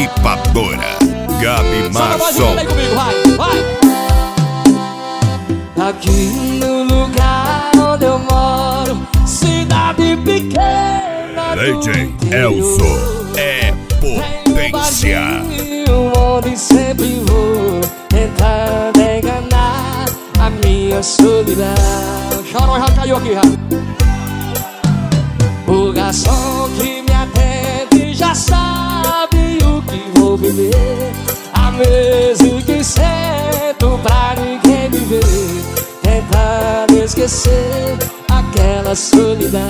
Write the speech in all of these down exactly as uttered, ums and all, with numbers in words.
Dissipadora Gabi Marçom. Vem comigo, vai, vai. Aqui no lugar onde eu moro, cidade pequena D J Elzo é potência. Onde sempre vou tentando enganar a minha solidão. Chorão já caiu aqui, já. O garçom que me atende já sabe o que vou beber. A mesa que sento pra ninguém me ver, tentando esquecer aquela solidão.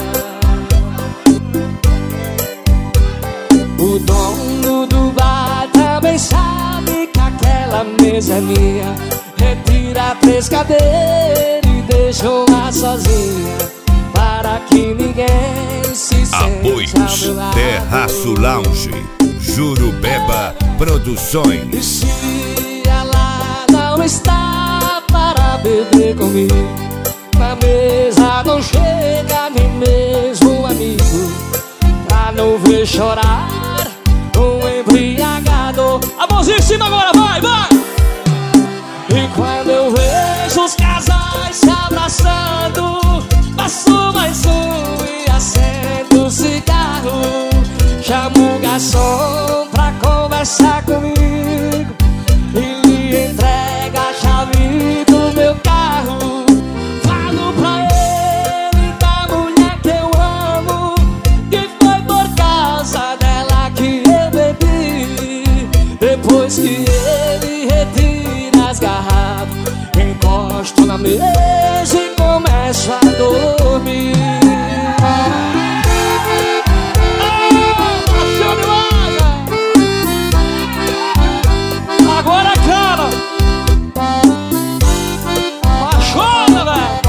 O dono do bar também sabe que aquela mesa é minha. Retira três cadeiras e deixa lá sozinha, para que ninguém se sente ao meu lado. Terraço Lounge, Jurubeba Produções. E se ela não está para beber comigo, na mesa não chega nem mesmo um amigo, pra não ver chorar um embriagado. A mãozinha em cima agora, vai, vai! E quando eu vejo os casais se abraçando, passo mais um e acendo o cigarro. Chamo o garçom pra conversar comigo e lhe entrega a chave do meu carro. Falo pra ele da mulher que eu amo, que foi por causa dela que eu bebi. Depois que ele retira as garrafas, encosto na mesa e começo a dormir. Agora, cara, apaixona, velho.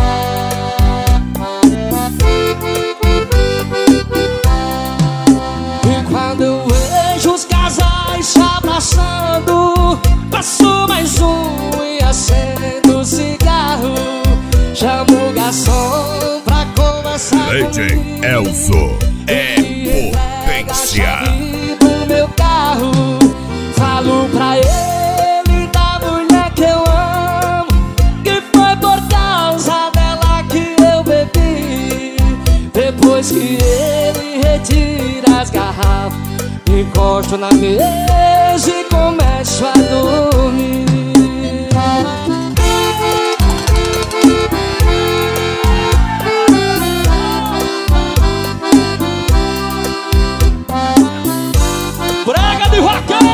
E quando eu vejo os casais se abraçando, passo mais um e acendo o cigarro. Chamo o garçom pra conversar D J comigo. Elzo é potência. Do meu carro, falo pra ele da mulher que eu amo, que foi por causa dela que eu bebi. Depois que ele retira as garrafas, encosto na mesa e começo a dormir. Brega de vaca!